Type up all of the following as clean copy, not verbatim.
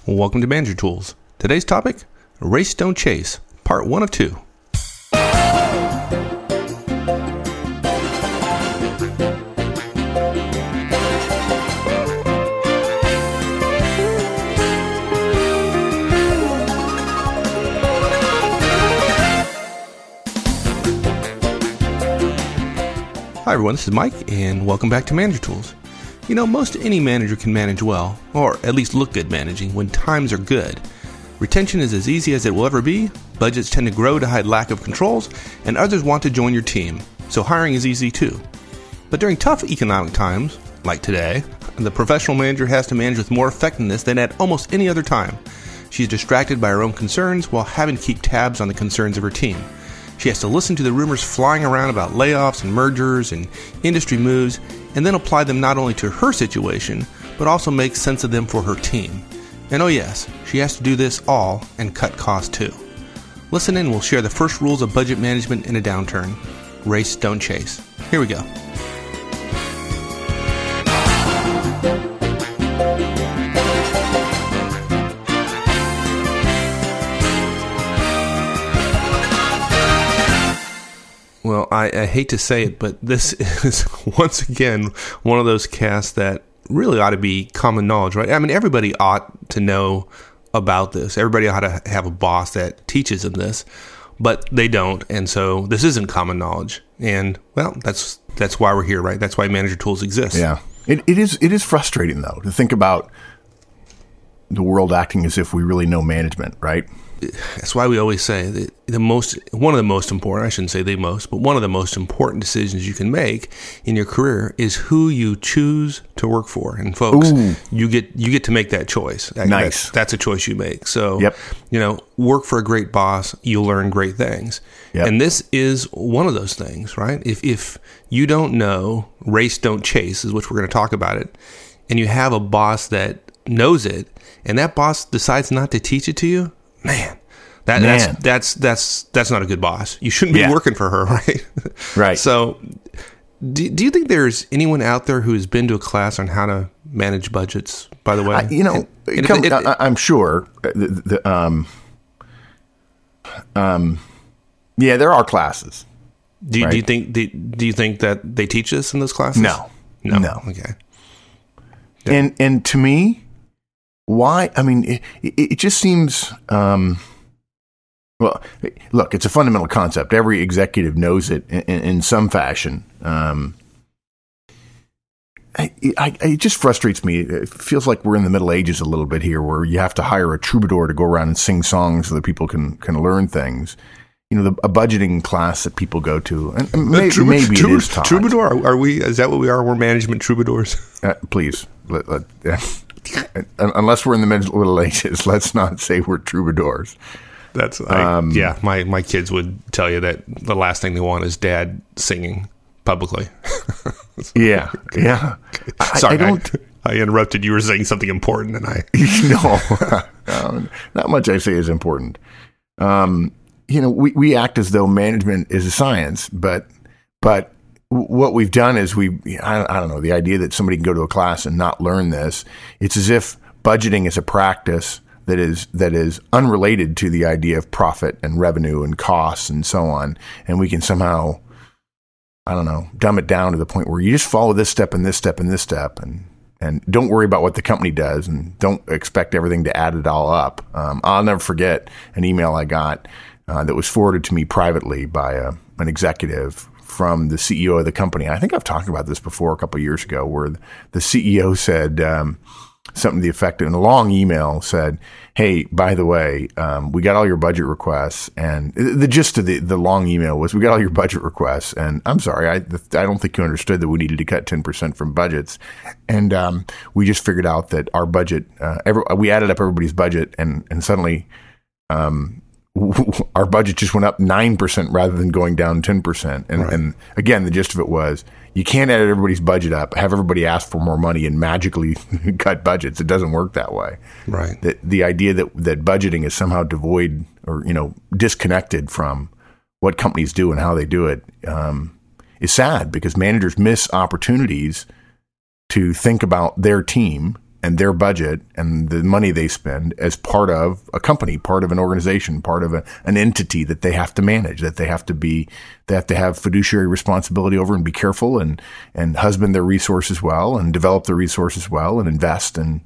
Welcome to Manager Tools. Today's topic, Race Don't Chase, part 1 of 2. Hi everyone, this is Mike, and welcome back to Manager Tools. You know, most any manager can manage well, or at least look good managing, when times are good. Retention is as easy as it will ever be, budgets tend to grow to hide lack of controls, and others want to join your team, so hiring is easy too. But during tough economic times, like today, the professional manager has to manage with more effectiveness than at almost any other time. She's distracted by her own concerns while having to keep tabs on the concerns of her team. She has to listen to the rumors flying around about layoffs and mergers and industry moves, and then apply them not only to her situation, but also make sense of them for her team. And oh yes, she has to do this all and cut costs too. Listen in, we'll share the first rules of budget management in a downturn. Race, don't chase. Here we go. Well, I hate to say it, but this is, once again, one of those casts that really ought to be common knowledge, right? I mean, everybody ought to know about this. Everybody ought to have a boss that teaches them this, but they don't, and so this isn't common knowledge. And, well, that's why we're here, right? That's why Manager Tools exists. Yeah. It is frustrating, though, to think about the world acting as if we really know management, right? That's why we always say that one of the most important, I shouldn't say the most, but one of the most important decisions you can make in your career is who you choose to work for. And folks, you get to make that choice. Nice. That's a choice you make. So, yep. You know, work for a great boss, you'll learn great things. Yep. And this is one of those things, right? If you don't know, race don't chase is what we're going to talk about it, and you have a boss that knows it, and that boss decides not to teach it to you, Man, that's not a good boss. You shouldn't be working for her, right? Right. So, do you think there's anyone out there who has been to a class on how to manage budgets? By the way, I'm sure. Yeah, there are classes. Do you think that they teach this in those classes? No. Okay. Yeah. And to me, why? I mean, it just seems. Well, look, it's a fundamental concept. Every executive knows it in some fashion. It just frustrates me. It feels like we're in the Middle Ages a little bit here, where you have to hire a troubadour to go around and sing songs so that people can learn things. You know, a budgeting class that people go to, and maybe it is taught. Troubadour? Are we? Is that what we are? We're management troubadours. Please. Unless we're in the Middle Ages, let's not say we're troubadours. That's my kids would tell you that the last thing they want is dad singing publicly. Yeah. Sorry, I interrupted. You were saying something important, and I no, not much I say is important. You know, we act as though management is a science, but what we've done is I don't know, the idea that somebody can go to a class and not learn this. It's as if budgeting is a practice that is unrelated to the idea of profit and revenue and costs and so on. And we can somehow, I don't know, dumb it down to the point where you just follow this step and this step and this step and don't worry about what the company does and don't expect everything to add it all up. I'll never forget an email I got that was forwarded to me privately by an executive from the CEO of the company. I think I've talked about this before a couple of years ago, where the CEO said something to the effect, in a long email, said, "Hey, by the way, we got all your budget requests." And the gist of the long email was, "We got all your budget requests, and I'm sorry, I don't think you understood that we needed to cut 10% from budgets. And we just figured out that our budget, we added up everybody's budget, and suddenly our budget just went up 9% rather than going down 10%. And again, the gist of it was, you can't add everybody's budget up, have everybody ask for more money, and magically cut budgets. It doesn't work that way. Right. The idea that budgeting is somehow devoid or disconnected from what companies do and how they do it is sad, because managers miss opportunities to think about their team and their budget and the money they spend as part of a company, part of an organization, part of an entity that they have to manage, that they have to have fiduciary responsibility over and be careful and husband their resources well and develop their resources well and invest. And,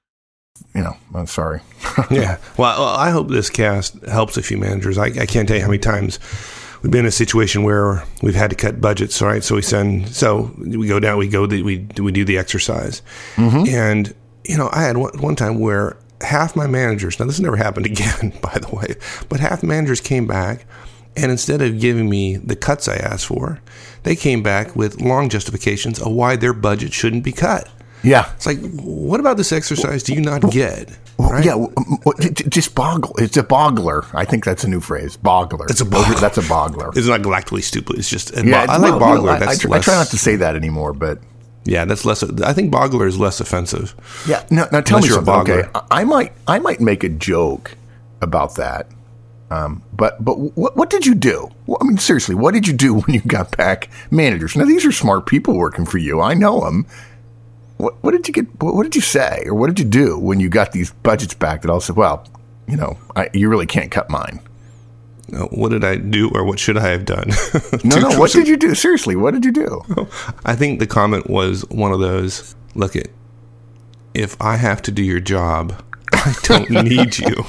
I'm sorry. Yeah. Well, I hope this cast helps a few managers. I can't tell you how many times we've been in a situation where we've had to cut budgets, right? So we go down, we do the exercise. Mm-hmm. And, I had one time where half my managers, now this never happened again, by the way, but half managers came back, and instead of giving me the cuts I asked for, they came back with long justifications of why their budget shouldn't be cut. Yeah. It's like, what about this exercise do you not get? Right? Yeah, just boggle. It's a boggler. I think that's a new phrase. Boggler. It's a boggler. That's a boggler. It's not galactically stupid. It's just. I like boggler. I try not to say that anymore, but yeah, that's less. I think boggler is less offensive. Yeah. Now tell me something. Okay, I might make a joke about that. But what did you do? I mean, seriously, what did you do when you got back managers? Now these are smart people working for you. I know them. What did you get? What did you say, or what did you do when you got these budgets back? That all said, well, you really can't cut mine. What did I do, or what should I have done? No. What did you do? Seriously, what did you do? I think the comment was one of those. Look, if I have to do your job, I don't need you.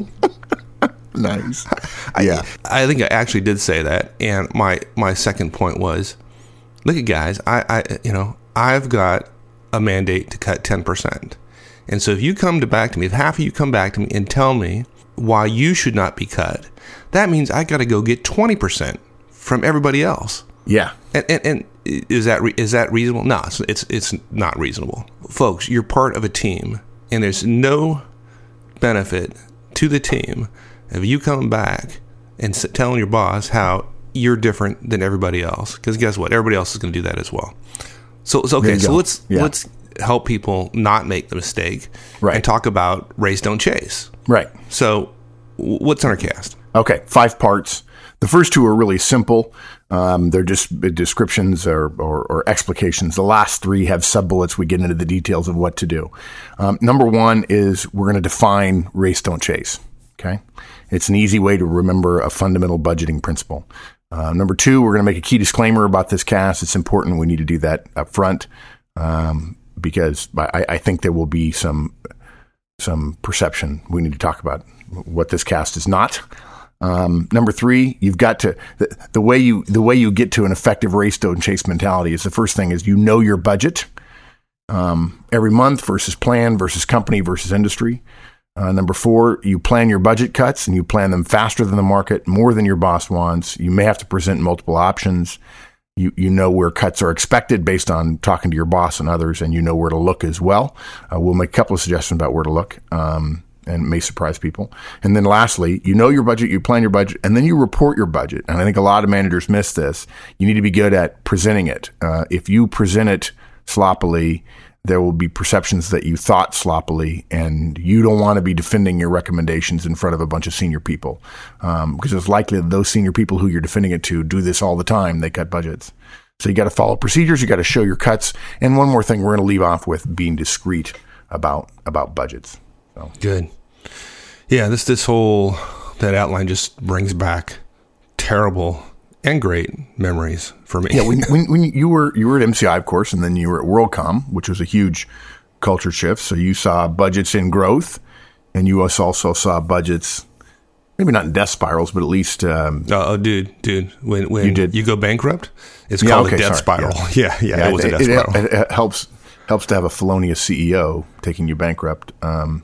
Nice. Yeah, I think I actually did say that, and my second point was, look at guys, I've got a mandate to cut 10%. And so if you come back to me, if half of you come back to me and tell me why you should not be cut, that means I got to go get 20% from everybody else. Yeah. And is that reasonable? No, it's not reasonable. Folks, you're part of a team, and there's no benefit to the team of you coming back and telling your boss how you're different than everybody else. Because guess what? Everybody else is going to do that as well. So okay. So let's help people not make the mistake, right, and talk about race, don't chase. Right. So what's on our cast? Okay, 5 parts. The first 2 are really simple. They're just descriptions or explications. The last 3 have sub-bullets. We get into the details of what to do. Number 1 is we're going to define race, don't chase. Okay, it's an easy way to remember a fundamental budgeting principle. Number 2, we're going to make a key disclaimer about this cast. It's important. We need to do that up front because I think there will be some perception. We need to talk about what this cast is not. Number 3, you've got to the way you get to an effective race, don't chase mentality is the first thing is your budget every month versus plan versus company versus industry. Number 4, you plan your budget cuts and you plan them faster than the market, more than your boss wants. You may have to present multiple options. You know where cuts are expected based on talking to your boss and others, and you know where to look as well. We'll make a couple of suggestions about where to look, and it may surprise people. And then lastly, you know your budget, you plan your budget, and then you report your budget. And I think a lot of managers miss this. You need to be good at presenting it. If you present it sloppily, there will be perceptions that you thought sloppily, and you don't want to be defending your recommendations in front of a bunch of senior people because it's likely that those senior people who you're defending it to do this all the time. They cut budgets. So you got to follow procedures. You got to show your cuts. And one more thing, we're going to leave off with being discreet about budgets. So. Good. Yeah, this whole, that outline just brings back terrible and great memories for me. Yeah, when you were at MCI, of course, and then you were at WorldCom, which was a huge culture shift. So you saw budgets in growth, and you also saw budgets, maybe not in death spirals, but at least. Dude, when you go bankrupt, it's called a death spiral. Yeah, it was a death spiral. It helps to have a felonious CEO taking you bankrupt.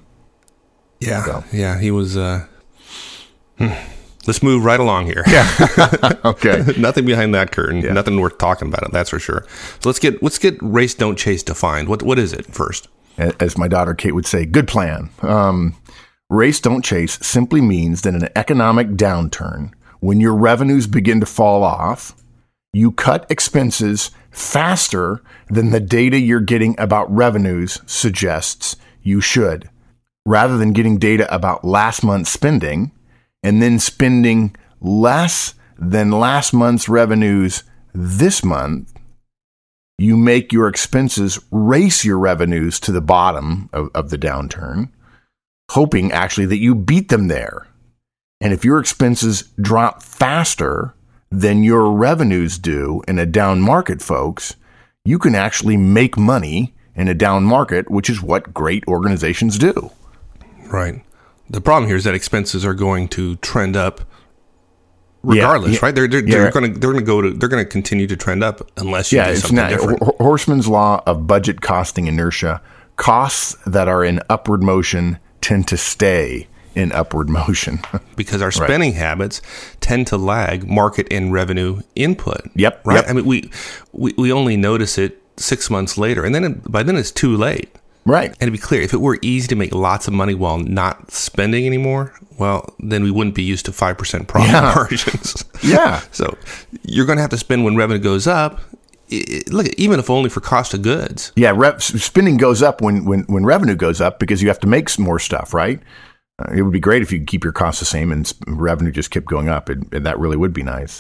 Yeah, he was. Let's move right along here. Yeah. Okay. Nothing behind that curtain. Yeah. Nothing worth talking about it. That's for sure. So let's get race, don't chase defined. What is it first? As my daughter Kate would say, good plan. Race, don't chase simply means that in an economic downturn, when your revenues begin to fall off, you cut expenses faster than the data you're getting about revenues suggests you should. Rather than getting data about last month's spending and then spending less than last month's revenues this month, you make your expenses race your revenues to the bottom of the downturn, hoping actually that you beat them there. And if your expenses drop faster than your revenues do in a down market, folks, you can actually make money in a down market, which is what great organizations do. Right. The problem here is that expenses are going to trend up regardless, right? They're going to continue to trend up unless you do something different. Horstman's law of budget costing inertia. Costs that are in upward motion tend to stay in upward motion because our spending habits tend to lag market and revenue input. Yep. Right. Yep. I mean, we only notice it 6 months later, and then by then it's too late. Right. And to be clear, if it were easy to make lots of money while not spending anymore, well, then we wouldn't be used to 5% profit margins. Yeah. So you're going to have to spend when revenue goes up. Look, even if only for cost of goods. Yeah, spending goes up when revenue goes up because you have to make some more stuff, right? It would be great if you could keep your costs the same and revenue just kept going up. And that really would be nice.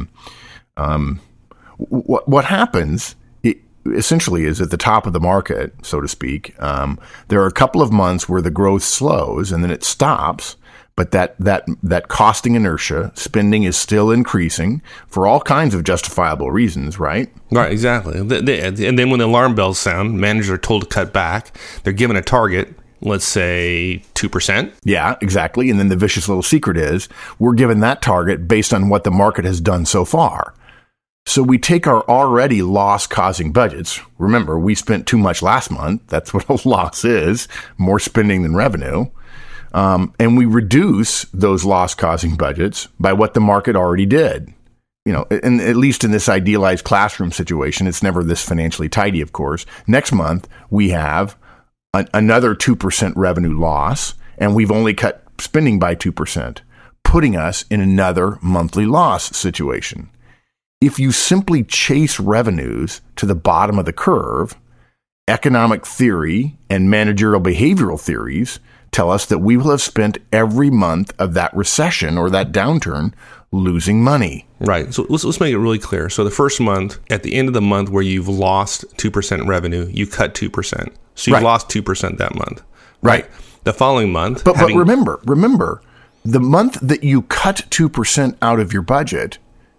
What happens essentially is at the top of the market, so to speak, there are a couple of months where the growth slows and then it stops. But that costing inertia, spending is still increasing for all kinds of justifiable reasons, right? Right, exactly. And then when the alarm bells sound, managers are told to cut back. They're given a target, let's say 2%. Yeah, exactly. And then the vicious little secret is we're given that target based on what the market has done so far. So we take our already loss-causing budgets. Remember, we spent too much last month. That's what a loss is, more spending than revenue. And we reduce those loss-causing budgets by what the market already did. You know, and at least in this idealized classroom situation, it's never this financially tidy, of course. Next month, we have another 2% revenue loss, and we've only cut spending by 2%, putting us in another monthly loss situation. If you simply chase revenues to the bottom of the curve, economic theory and managerial behavioral theories tell us that we will have spent every month of that recession or that downturn losing money. Right. So let's make it really clear. So the first month, at the end of the month where you've lost 2% revenue, you cut 2%. So you've lost 2% that month. Right. The following month. But remember, the month that you cut 2% out of your budget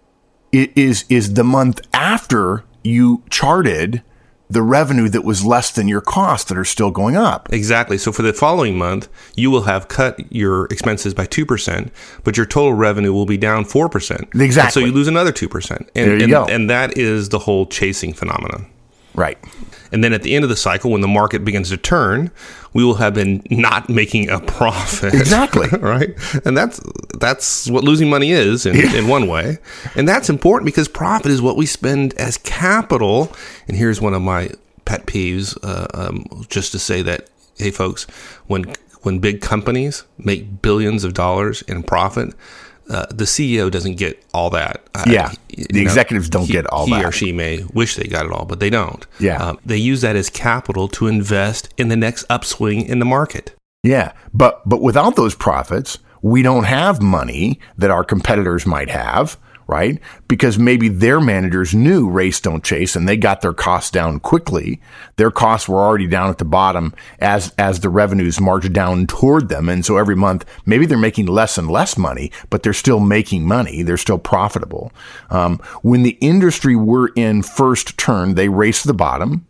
is the month after you charted the revenue that was less than your costs that are still going up. Exactly. So for the following month, you will have cut your expenses by 2%, but your total revenue will be down 4%. Exactly. And so you lose another 2%. There you go. And that is the whole chasing phenomenon. Right. And then at the end of the cycle, when the market begins to turn, we will have been not making a profit. Exactly. Right? And that's what losing money is in one way. And that's important because profit is what we spend as capital. And here's one of my pet peeves, just to say that, hey, folks, when big companies make billions of dollars in profit, the CEO doesn't get all that. The executives don't get all that. He or she may wish they got it all, but they don't. Yeah. They use that as capital to invest in the next upswing in the market. Yeah, but without those profits, we don't have money that our competitors might have, right? Because maybe their managers knew race don't chase and they got their costs down quickly. Their costs were already down at the bottom as the revenues marched down toward them. And so every month, maybe they're making less and less money, but they're still making money. They're still profitable. When the industry were in first turn, they raced to the bottom.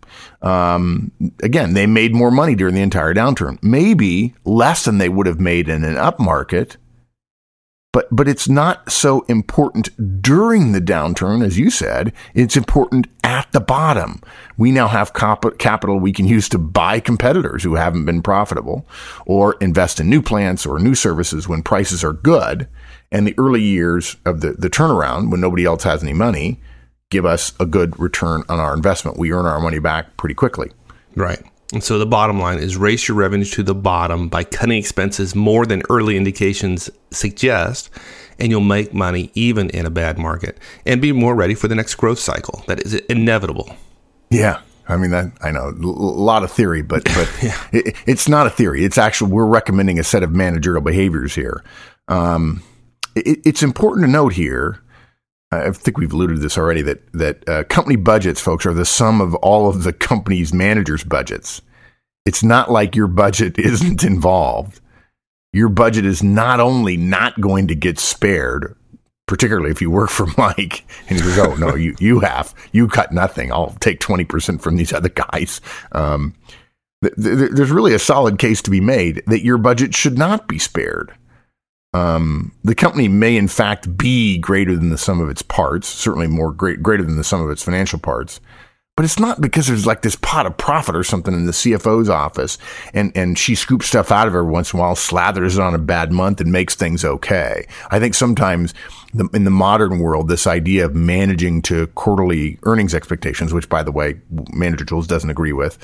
Again, they made more money during the entire downturn, maybe less than they would have made in an up market. But it's not so important during the downturn, as you said. It's important at the bottom. We now have capital we can use to buy competitors who haven't been profitable or invest in new plants or new services when prices are good. And the early years of the turnaround, when nobody else has any money, give us a good return on our investment. We earn our money back pretty quickly. Right. And so the bottom line is race your revenues to the bottom by cutting expenses more than early indications suggest, and you'll make money even in a bad market and be more ready for the next growth cycle. That is inevitable. Yeah. I mean, I know a lot of theory, but yeah. It's not a theory. It's actually, we're recommending a set of managerial behaviors here. It's important to note here I think we've alluded to this already, that company budgets, folks, are the sum of all of the company's managers' budgets. It's not like your budget isn't involved. Your budget is not only not going to get spared, particularly if you work for Mike, and he goes, oh, no, you cut nothing. I'll take 20% from these other guys. There's really a solid case to be made that your budget should not be spared. The company may, in fact, be greater than the sum of its parts, certainly greater than the sum of its financial parts. But it's not because there's like this pot of profit or something in the CFO's office, and she scoops stuff out of every once in a while, slathers it on a bad month, and makes things okay. I think sometimes in the modern world, this idea of managing to quarterly earnings expectations, which, by the way, Manager Tools doesn't agree with.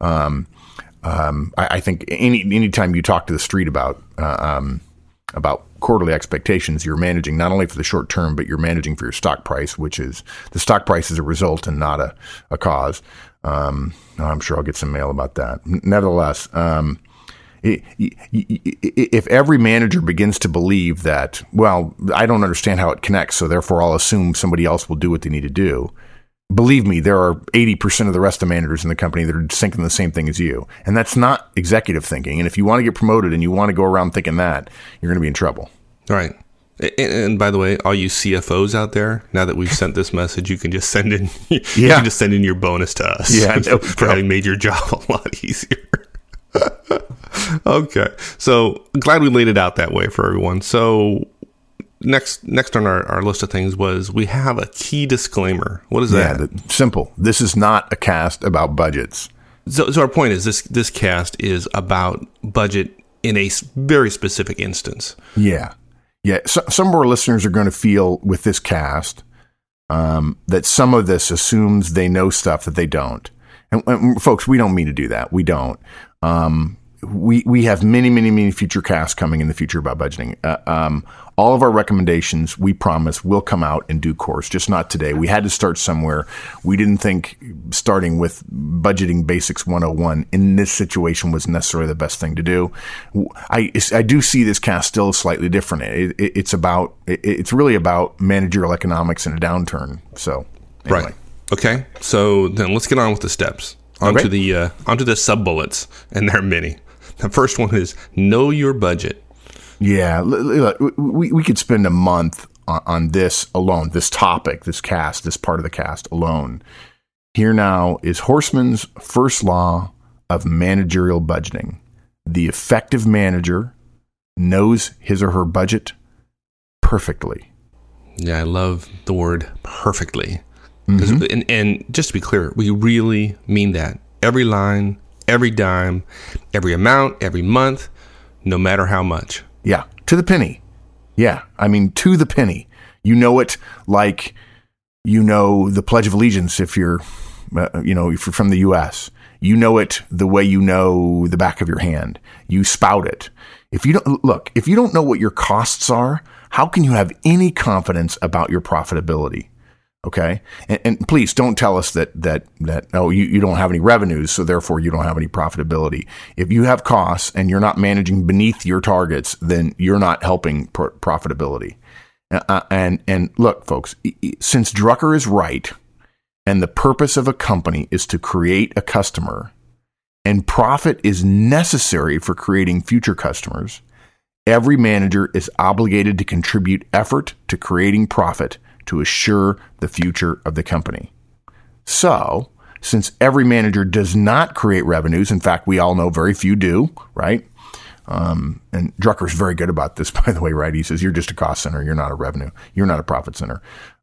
I think any time you talk to the street about quarterly expectations, you're managing not only for the short term, but you're managing for your stock price, which is the stock price is a result and not a cause. I'm sure I'll get some mail about that. Nevertheless, if every manager begins to believe that, well, I don't understand how it connects, so therefore I'll assume somebody else will do what they need to do. Believe me, there are 80% of the rest of the managers in the company that are thinking the same thing as you. And that's not executive thinking. And if you want to get promoted and you want to go around thinking that, you're going to be in trouble. Right. And by the way, all you CFOs out there, now that we've sent this message, you can just send in your bonus to us for having made your job a lot easier. Okay. So glad we laid it out that way for everyone. So Next on our list of things was we have a key disclaimer. What is that? Yeah, simple. This is not a cast about budgets. So our point is this cast is about budget in a very specific instance. Yeah. So, some of our listeners are going to feel with this cast that some of this assumes they know stuff that they don't. And folks, we don't mean to do that. We don't. We have many future casts coming in the future about budgeting. All of our recommendations, we promise, will come out in due course, just not today. We had to start somewhere. We didn't think starting with Budgeting Basics 101 in this situation was necessarily the best thing to do. I do see this cast still slightly different. It's really about managerial economics in a downturn. So, anyway. Right. Okay. So then let's get on with the steps. Onto the sub bullets, and there are many. The first one is know your budget. Yeah, look, we could spend a month on this alone, this topic, this cast, this part of the cast alone. Here now is Horstman's first law of managerial budgeting. The effective manager knows his or her budget perfectly. Yeah, I love the word perfectly. Mm-hmm. And just to be clear, we really mean that. Every line, every dime, every amount, every month, no matter how much. Yeah, to the penny. Yeah, I mean, to the penny. You know it like you know the Pledge of Allegiance if you're from the U.S. You know it the way you know the back of your hand. You spout it. If you don't know what your costs are, how can you have any confidence about your profitability? Okay. And please don't tell us that you don't have any revenues, so therefore you don't have any profitability. If you have costs and you're not managing beneath your targets, then you're not helping profitability. And look, folks, since Drucker is right and the purpose of a company is to create a customer and profit is necessary for creating future customers, every manager is obligated to contribute effort to creating profit to assure the future of the company. So, since every manager does not create revenues, in fact, we all know very few do, right? And Drucker's very good about this, by the way, right? He says, you're just a cost center. You're not a revenue. You're not a profit center.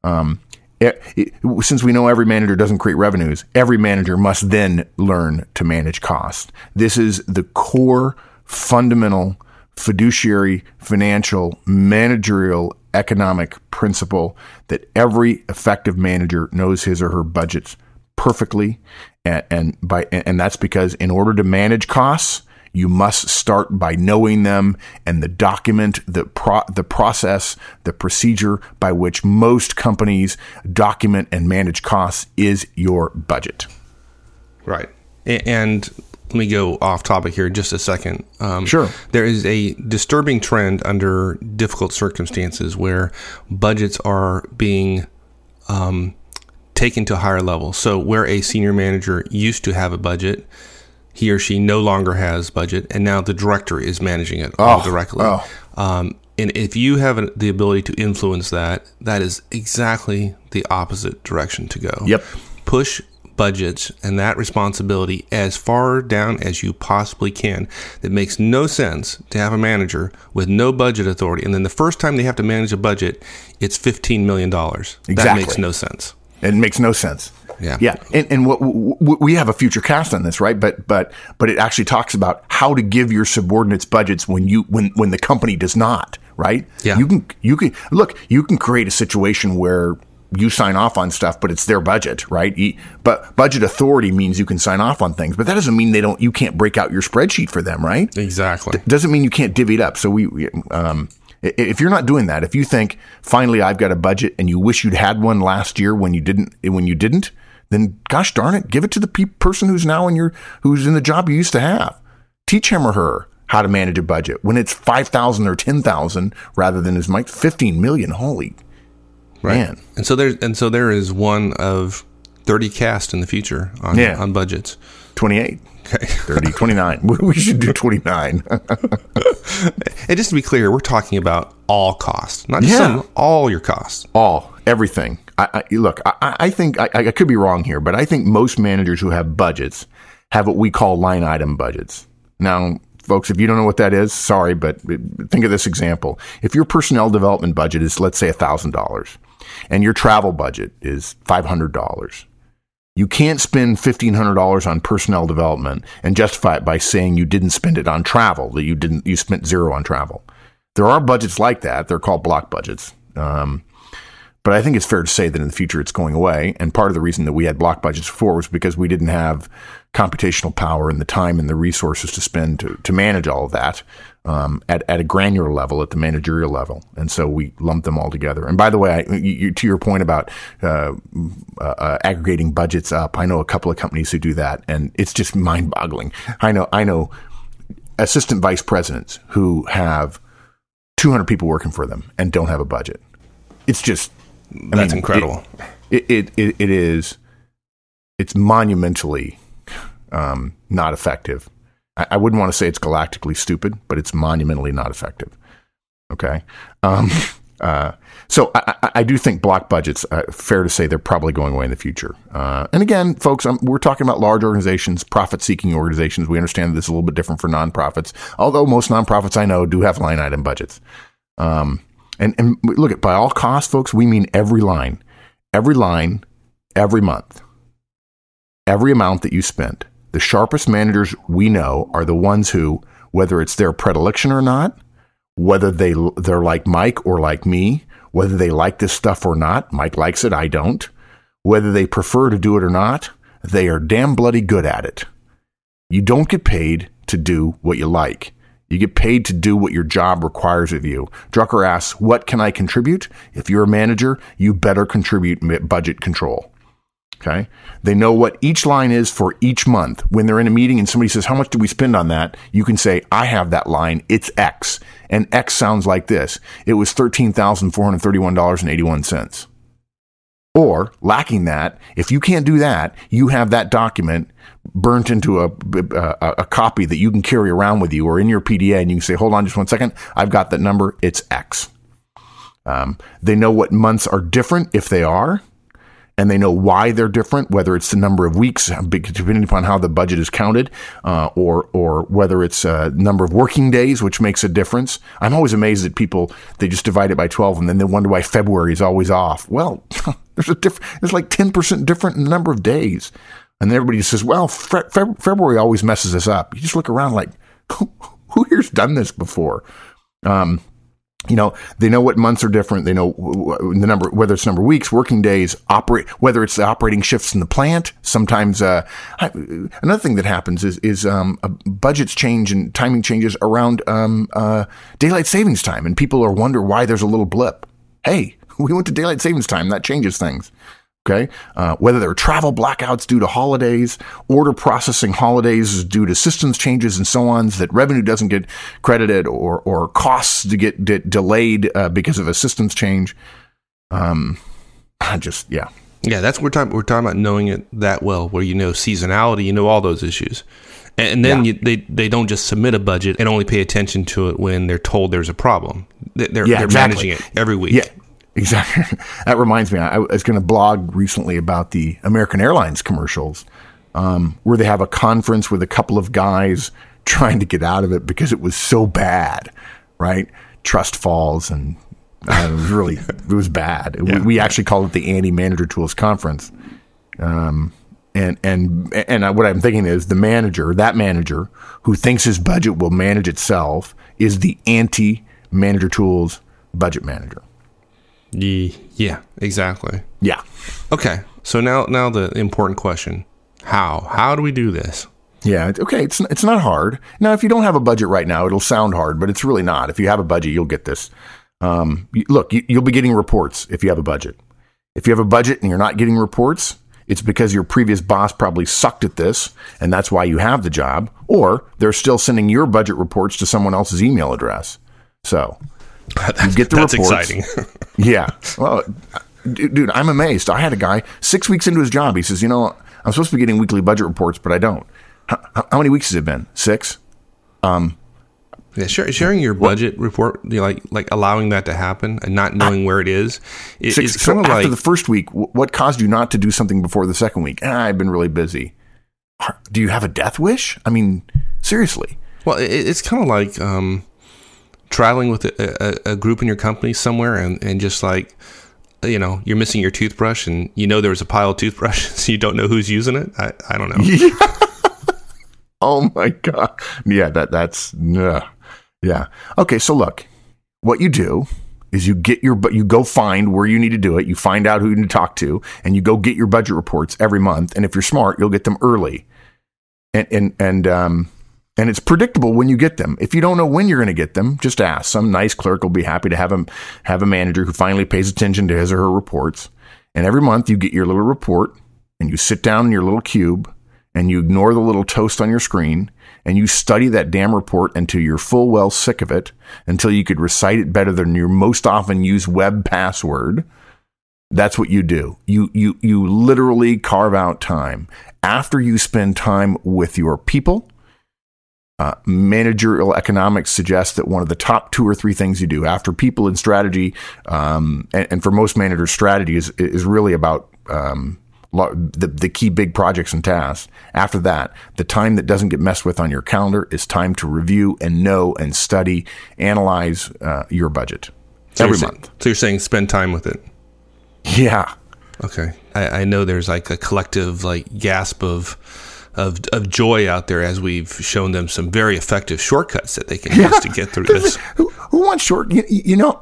Since we know every manager doesn't create revenues, every manager must then learn to manage cost. This is the core, fundamental, fiduciary, financial, managerial, economic principle that every effective manager knows his or her budgets perfectly, and that's because in order to manage costs, you must start by knowing them and the document, the process, the procedure by which most companies document and manage costs is your budget. Right. And let me go off topic here just a second. Sure. There is a disturbing trend under difficult circumstances where budgets are being taken to a higher level. So where a senior manager used to have a budget, he or she no longer has budget, and now the director is managing it all directly. And if you have the ability to influence that, that is exactly the opposite direction to go. Yep. Push budgets and that responsibility as far down as you possibly can. It makes no sense to have a manager with no budget authority, and then the first time they have to manage a budget, it's $15 million. Exactly. That makes no sense. It makes no sense. Yeah. And what we have a future cast on this, right? But it actually talks about how to give your subordinates budgets when the company does not, right? Yeah. You can create a situation where you sign off on stuff, but it's their budget, right? But budget authority means you can sign off on things, but that doesn't mean you can't break out your spreadsheet for them, right? Exactly. Doesn't mean you can't divvy it up. So if you're not doing that, if you think finally I've got a budget and you wish you'd had one last year when you didn't, then gosh darn it, give it to the person who's now who's in the job you used to have. Teach him or her how to manage a budget when it's 5,000 or 10,000 rather than as much 15 million. Holy man! And so there is one of 30 cast in the future on budgets. 28. Okay. 30, 29. We should do 29. And just to be clear, we're talking about all costs, not just some, all your costs. Everything. I think I could be wrong here, but I think most managers who have budgets have what we call line item budgets. Now, folks, if you don't know what that is, sorry, but think of this example. If your personnel development budget is, let's say, $1,000 and your travel budget is $500, you can't spend $1,500 on personnel development and justify it by saying you didn't spend it on travel, that you spent zero on travel. There are budgets like that. They're called block budgets. But I think it's fair to say that in the future it's going away. And part of the reason that we had block budgets before was because we didn't have computational power and the time and the resources to spend to manage all of that at a granular level, at the managerial level. And so we lumped them all together. And by the way, to your point about aggregating budgets up, I know a couple of companies who do that, and it's just mind-boggling. I know assistant vice presidents who have 200 people working for them and don't have a budget. It's just... That's incredible. It is. It's monumentally not effective. I wouldn't want to say it's galactically stupid, but it's monumentally not effective. Okay. So I do think block budgets, fair to say, they're probably going away in the future. And again, folks, we're talking about large organizations, profit-seeking organizations. We understand that this is a little bit different for nonprofits, although most nonprofits I know do have line item budgets. And look at, by all costs, folks, we mean every line, every month, every amount that you spend. The sharpest managers we know are the ones who, whether it's their predilection or not, whether they're like Mike or like me, whether they like this stuff or not, Mike likes it, I don't, whether they prefer to do it or not, they are damn bloody good at it. You don't get paid to do what you like. You get paid to do what your job requires of you. Drucker asks, what can I contribute? If you're a manager, you better contribute budget control. Okay? They know what each line is for each month. When they're in a meeting and somebody says, how much did we spend on that? You can say, I have that line. It's X. And X sounds like this. It was $13,431.81. Or, lacking that, if you can't do that, you have that document burnt into a copy that you can carry around with you or in your PDA, and you can say, hold on just 1 second, I've got that number, it's X. They know what months are different if they are, and they know why they're different, whether it's the number of weeks, depending upon how the budget is counted, or whether it's a number of working days, which makes a difference. I'm always amazed at people, they just divide it by 12 and then they wonder why February is always off. Well, there's like 10% different in the number of days. And everybody says, well, February always messes us up. You just look around like, who here's done this before? They know what months are different. They know the number, whether it's number of weeks, working days, whether it's the operating shifts in the plant. Sometimes, another thing that happens is budgets change and timing changes around, daylight savings time. And people wonder why there's a little blip. Hey, we went to daylight savings time. That changes things. Okay. Whether there are travel blackouts due to holidays, order processing holidays due to systems changes and so on, that revenue doesn't get credited, or costs to get delayed because of a systems change. Yeah, that's what we're talking about, knowing it that well, where you know seasonality, you know all those issues. And then they don't just submit a budget and only pay attention to it when they're told there's a problem. They're managing it every week. Yeah, exactly. That reminds me, I was going to blog recently about the American Airlines commercials, where they have a conference with a couple of guys trying to get out of it because it was so bad, right? Trust falls, and it was bad. Yeah. We actually called it the Andy Manager Tools Conference. And what I'm thinking is that manager who thinks his budget will manage itself is the anti-Manager Tools budget manager. Yeah, exactly. Yeah. Okay. So now the important question: how do we do this? Yeah. Okay. It's not hard. Now, if you don't have a budget right now, it'll sound hard, but it's really not. If you have a budget, you'll get this. You'll be getting reports if you have a budget. If you have a budget and you're not getting reports, it's because your previous boss probably sucked at this, and that's why you have the job, or they're still sending your budget reports to someone else's email address. So you get the that's reports. Exciting. Yeah. Well, dude, I'm amazed. I had a guy 6 weeks into his job. He says, I'm supposed to be getting weekly budget reports, but I don't. How many weeks has it been? 6? Yeah, sharing your budget report, like allowing that to happen and not knowing where it is. It's kind of after the first week, what caused you not to do something before the second week? I've been really busy. Do you have a death wish? I mean, seriously. Well, it's kind of like traveling with a group in your company somewhere and just like, you're missing your toothbrush and there's a pile of toothbrushes, you don't know who's using it. I don't know. Yeah. Oh my God. Yeah, that's. Yeah. Okay, so look, what you do is you go find where you need to do it. You find out who you need to talk to, and you go get your budget reports every month. And if you're smart, you'll get them early. And it's predictable when you get them. If you don't know when you're going to get them, just ask. Some nice clerk will be happy to have a manager who finally pays attention to his or her reports. And every month you get your little report, and you sit down in your little cube, and you ignore the little toast on your screen, and you study that damn report until you're full well sick of it, until you could recite it better than your most often used web password. That's what you do. You literally carve out time. After you spend time with your people, managerial economics suggests that one of the top 2 or 3 things you do after people and strategy, and for most managers, strategy is really about the key big projects and tasks. After that, the time that doesn't get messed with on your calendar is time to review and know and study, analyze your budget every month. So you're saying spend time with it? Yeah. Okay. I know there's like a collective gasp of joy out there as we've shown them some very effective shortcuts that they can use to get through this. Who wants you know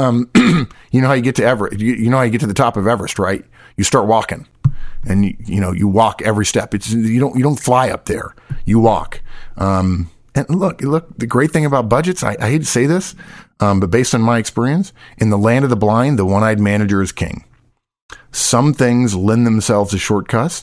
how you get to Everest? You know how you get to the top of Everest, right? You start walking. And you walk every step. You don't fly up there. You walk. And look. The great thing about budgets, I hate to say this, but based on my experience, in the land of the blind, the one-eyed manager is king. Some things lend themselves to shortcuts.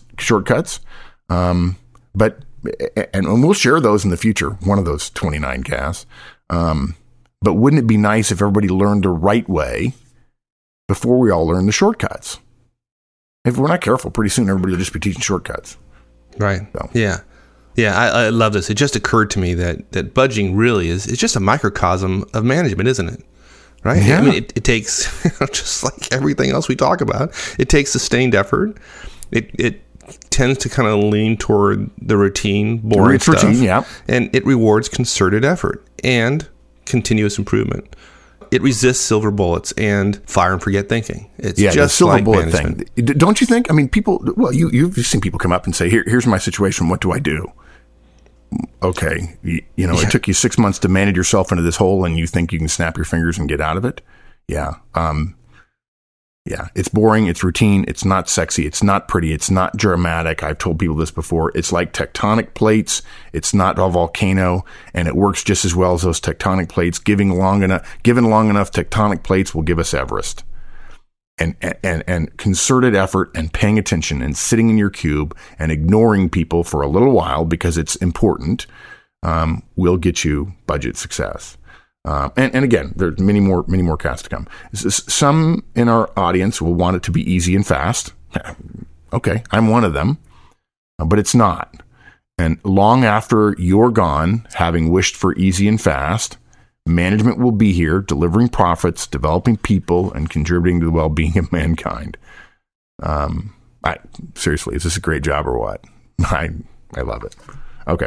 But we'll share those in the future. One of those 29 casts. But wouldn't it be nice if everybody learned the right way before we all learn the shortcuts? If we're not careful, pretty soon everybody will just be teaching shortcuts. Right. So. Yeah. Yeah, I love this. It just occurred to me that budgeting really is just a microcosm of management, isn't it? Right? Yeah. I mean, it takes, just like everything else we talk about, it takes sustained effort. It tends to kind of lean toward the routine, boring stuff. Routine, yeah. And it rewards concerted effort and continuous improvement. It resists silver bullets and fire and forget thinking. It's just the silver like bullet management thing. Don't you think? I mean, people. Well, you've seen people come up and say, "Here's my situation. What do I do?" Okay, it took you 6 months to manage yourself into this hole, and you think you can snap your fingers and get out of it? Yeah. Yeah, it's boring, it's routine, it's not sexy, it's not pretty, it's not dramatic. I've told people this before. It's like tectonic plates. It's not a volcano, and it works just as well as those tectonic plates. Given long enough tectonic plates will give us Everest. And concerted effort and paying attention and sitting in your cube and ignoring people for a little while because it's important will get you budget success. And again, there's many more casts to come. Some in our audience will want it to be easy and fast. Okay, I'm one of them, but it's not. And long after you're gone, having wished for easy and fast, management will be here, delivering profits, developing people, and contributing to the well-being of mankind. Seriously, is this a great job or what? I love it. Okay.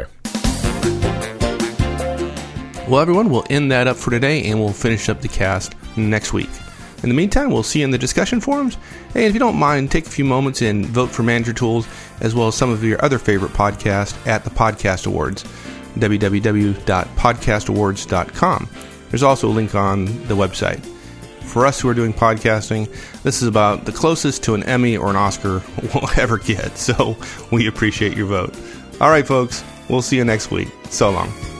Well, everyone, we'll end that up for today, and we'll finish up the cast next week. In the meantime, we'll see you in the discussion forums. Hey, if you don't mind, take a few moments and vote for Manager Tools, as well as some of your other favorite podcasts at the Podcast Awards, www.podcastawards.com. There's also a link on the website. For us who are doing podcasting, this is about the closest to an Emmy or an Oscar we'll ever get, so we appreciate your vote. All right, folks, we'll see you next week. So long.